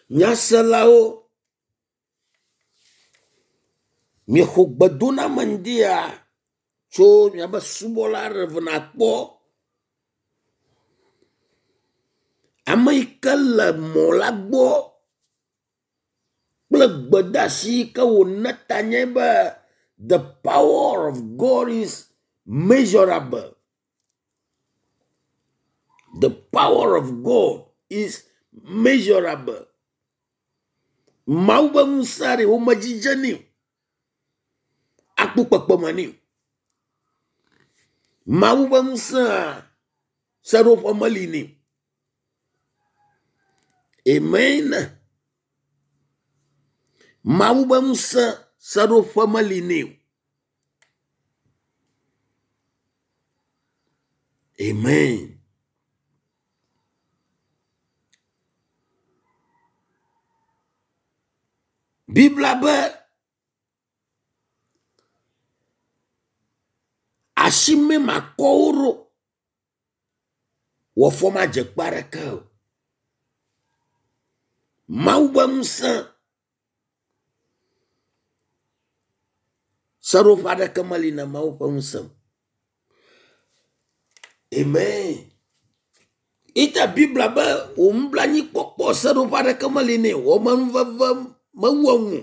Nyaselao mi khobaduna mandia cho nyaba subola revna po amaikala molagbo blagbadasi ka unatanya ba. The power of God is measurable. The power of God is measurable. Mau bangusari umajijani aku pakpamani. Mau bangsa sarup amalini. Amen. Mau bangsa sarup amalini. Amen. Bibla ba ashime makoro wa foma jekbaraka. Mau bangsa sarup ada kamalina mau bangsa. Amen. Ita Bibla ba umblani pokpo sarup ada kamalini wa manvava mawangu.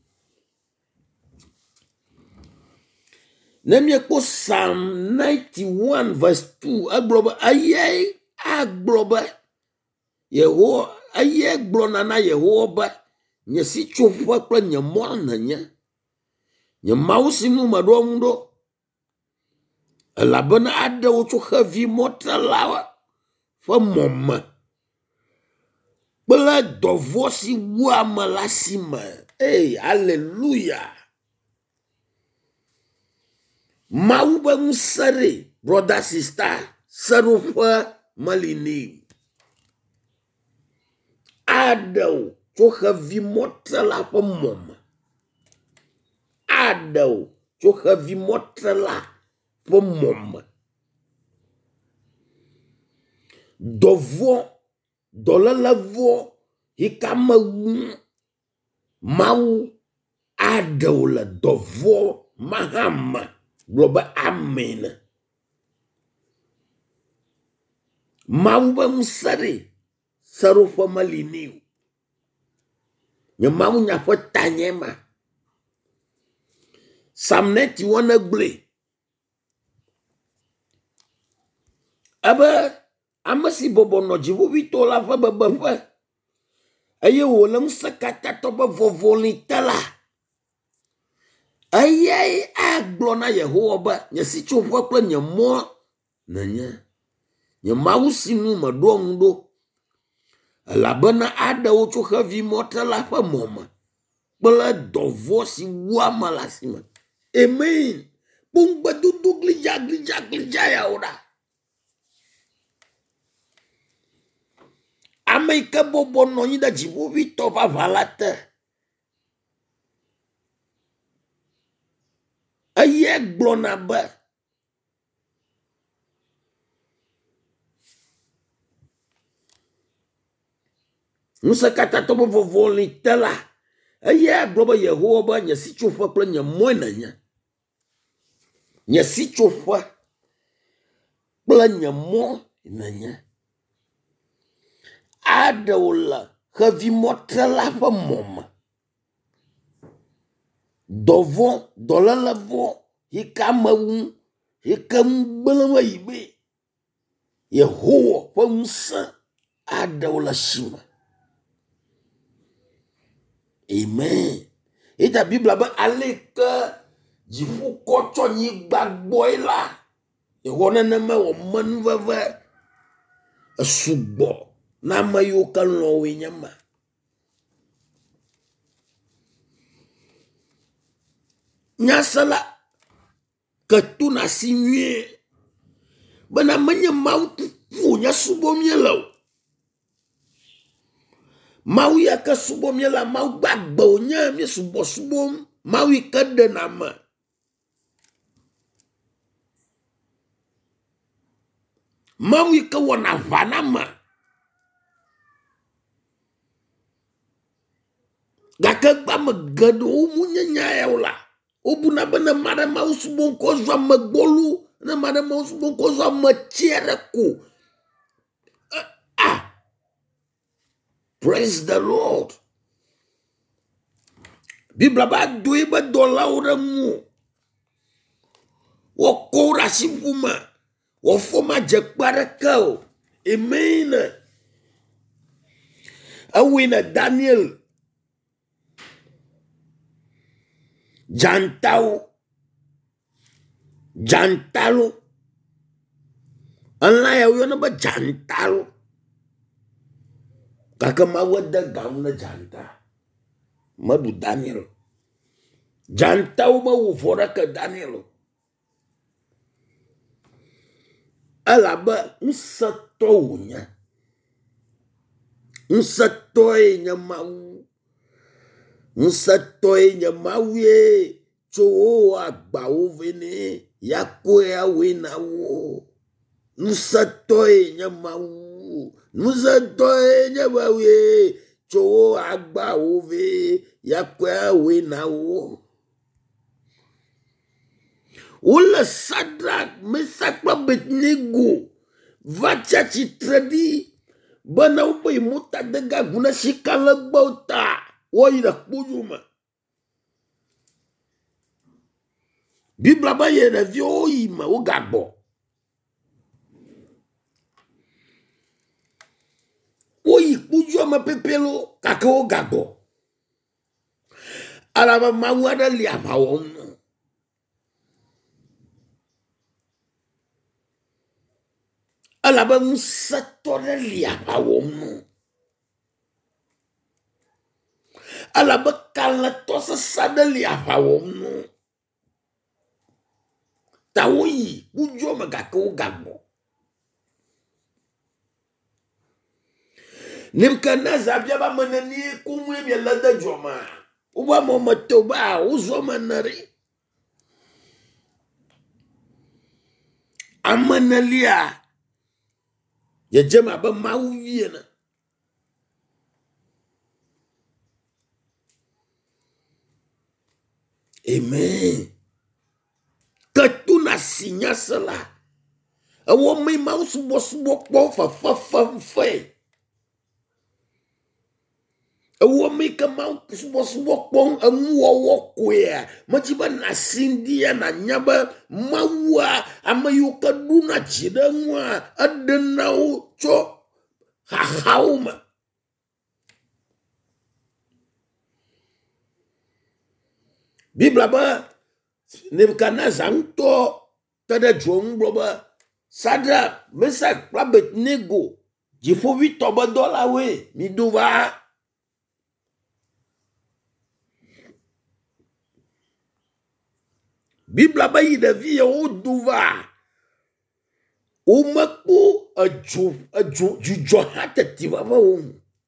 Nemye ko Psalm 91 verse 2 agloba aye agloba Yehowa aye glona na Yehowa nye si chofwa kwa nye mwana nye mausi nu madomundo alabana ada ucho heavy mota lawa fa moma bela dovosi wa malasima. Hey, hallelujah. Mauba musare, brother, sister, sarufa malini. Adau, choha vimota la pa moma. Adau, choha vimota la pa moma. Dovo, dola lavo, hikama mau adau la dovo mahama. Globa amen. Mauba musare sarufa malini. Nye mau nyapo tanyema. Psalm 91 agble. Aba amasi bobo no jivu vito la fa baba. Aye wolam sakata toba vovolitala. Aye aglona Yehowa nya si chofwa kwa nya mo nanya. Nya mau sinu madomundo. Alabana ada ucho havi mota la fa moma. Bala dovosi wa malasima. Amen. Bungba dudu glija ya ora. Amaika bobo no yida jibu vito pa valata. Aye glona ba. Nusa kata tobo vovoli tela. Aye globa Yehowa nya si chofa kwa nya mwena nya. Nya si chofa kwa nya mo nya. Adaula havi motela pa moma. Dovo dola lavo hikama hikambala ibe. Yehowa pa musa adaula shima. Amen. Ita Bibla ba aleka jifu kocho nyi gbagboy la. Yewona nama wa manvava asubo. Nama yoka lowe nyama. Nyasala katuna sinye. Bana manya mautu punya subo mielau. Mau ya ka subom ya la mau gbagbo nya mi subom mau ikade nama. Mau ikawana vanama. Gakegba me geɖewo mu nye nyayawo la. Wobuna be ne ma ɖe Mawu subɔ ŋkɔ zɔ ame gbɔlu, ne ma ɖe Mawu subɔ ŋkɔ zɔ ame tsia ɖe ko. Praise the Lord. Bibla ba doe be dɔlawo ɖe ŋu. Wɔkɔ wo ɖe asi ƒume. Wɔfɔ ma dze kpa ɖeke o. Amen. Ewoe ne Daniel. Jantalo. Anla ya uyona ba jantalo. Kaka mawede gamu na janta. Madu Daniel. Jantao ma wo fora ke Daniel. Alaba nsato nya. Nsato nya mawu. Nsato nya mawu ye. Cho agba wo vene. Yakwe awe na wo. Nsato nya mawu. Nsato nya mawu ye. Cho agba wo ve. Yakwe awe na wo. Ule Sadrak, Mesak, Abednego, vacha chitredi, bana upe imuta dega guna shikala bauta, woira kujuma. Bibla ba ye na vyo ima ugabo. Oyi kujuma pepelo kaka ugabo. Alaba mawada liama wono. Alaba musatore liapa wono. Alaba kala tosa sada liapa wono. Tawoyi ujo magaka ugabo. Nebukadnezar biaba manani kumwe bia lada joma. Uba momatoba uzo manari. Amanalia. Ya jema ba mauviena. Amen. Katuna sinya sala. Awo me mau subo fa. Awo me ka mau subo pon amuwo kwea. Machiba na sindia na nyaba mawa amayuka duna chidangwa adenau cho hahauma. Bibla ba Nebukadnezar nto tada jonglo ba Sadrak, Mesak, Abednego jifo $8 we miduva. Bibla ba yi de vie o duva. O makpo ajo jujo hatativa va o.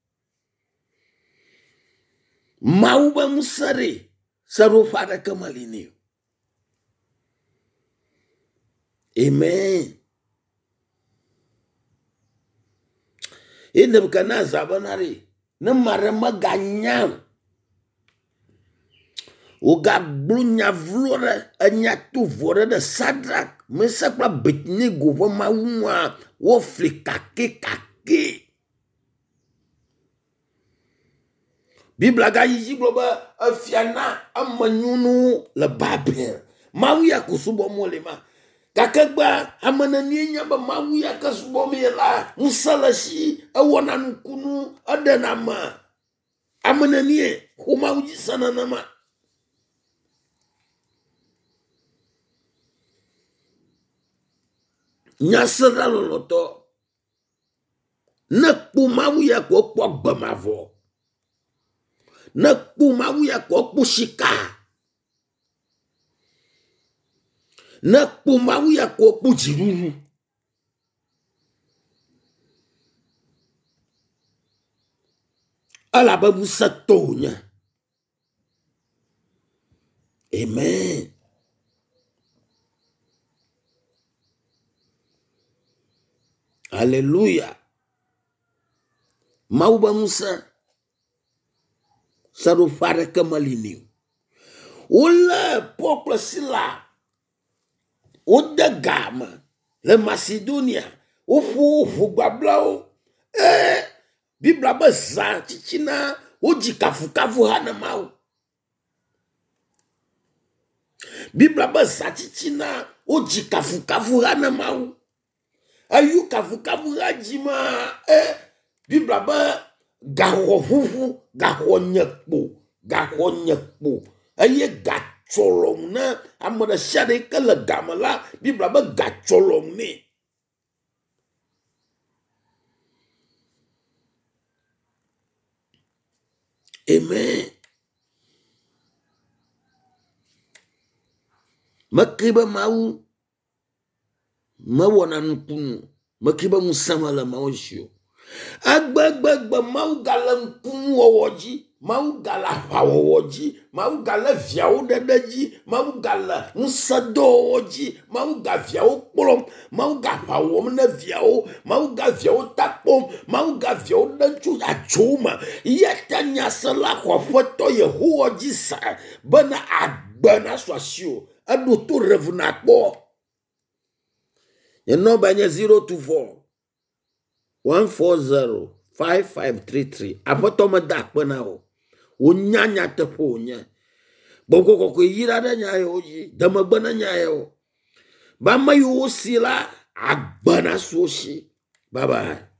Mauba musare saro fara kamalini. Amen. Nebukadnezar banari na marama ganyam. Oga blunya vlore anya tu vore de Sadrak, Mesak, Abednego vo mauma wo flikake kake. Bibla ga yi globa afiana amanyunu le Babel. Mawu ya kusubo molema. Kakagba amanani nya ba mawu ya kasubo mela musalashi awona nkunu adenama. Amanani ko mawu jisana nama. Nyasera loloto. Nakpu mawu ya ko pogba mavo. Nakpu mawu ya ko pushika. Nakpu mawu ya ko pujiruru. Alaba musatonya. Amen. Hallelujah. Mauba Musa. Saru fare kamalini. Ola peuple sila. O de gama. Le Macedonia. O fu bablao. Bibla ba za chichina. O jikafu hana mau. Bibla ba za chichina. O jikafu hana mau. Ayu kafu hajima. Bibla ba gaho huhu. Gaho nyekpo. Aye gacholong na. Amada shade kala gamala. Bibla ba gacholong ni. Amen. Makiba mau. Mawana nkunu. Makiba musamala maoshio. Agba mau gala nkunu wawoji. Mau gala hawawoji. Mau gala viao dadaji. Mau gala nsado woji. Mau ga viao kolom. Mau ga hawom na viao. Mau ga viao takpom. Mau ga viao danchu achuma. Yeta nyasala kwa foto Yehowaji sa. Bana agbana swasio. Ado to revena po. Your number is 024 140 5533. Apotoma dakpa now. Unyanya tepo nya. Boko koko yira da nyayo oji. Damabana nyayo. Bama yu sila agbana soshi. Bye bye.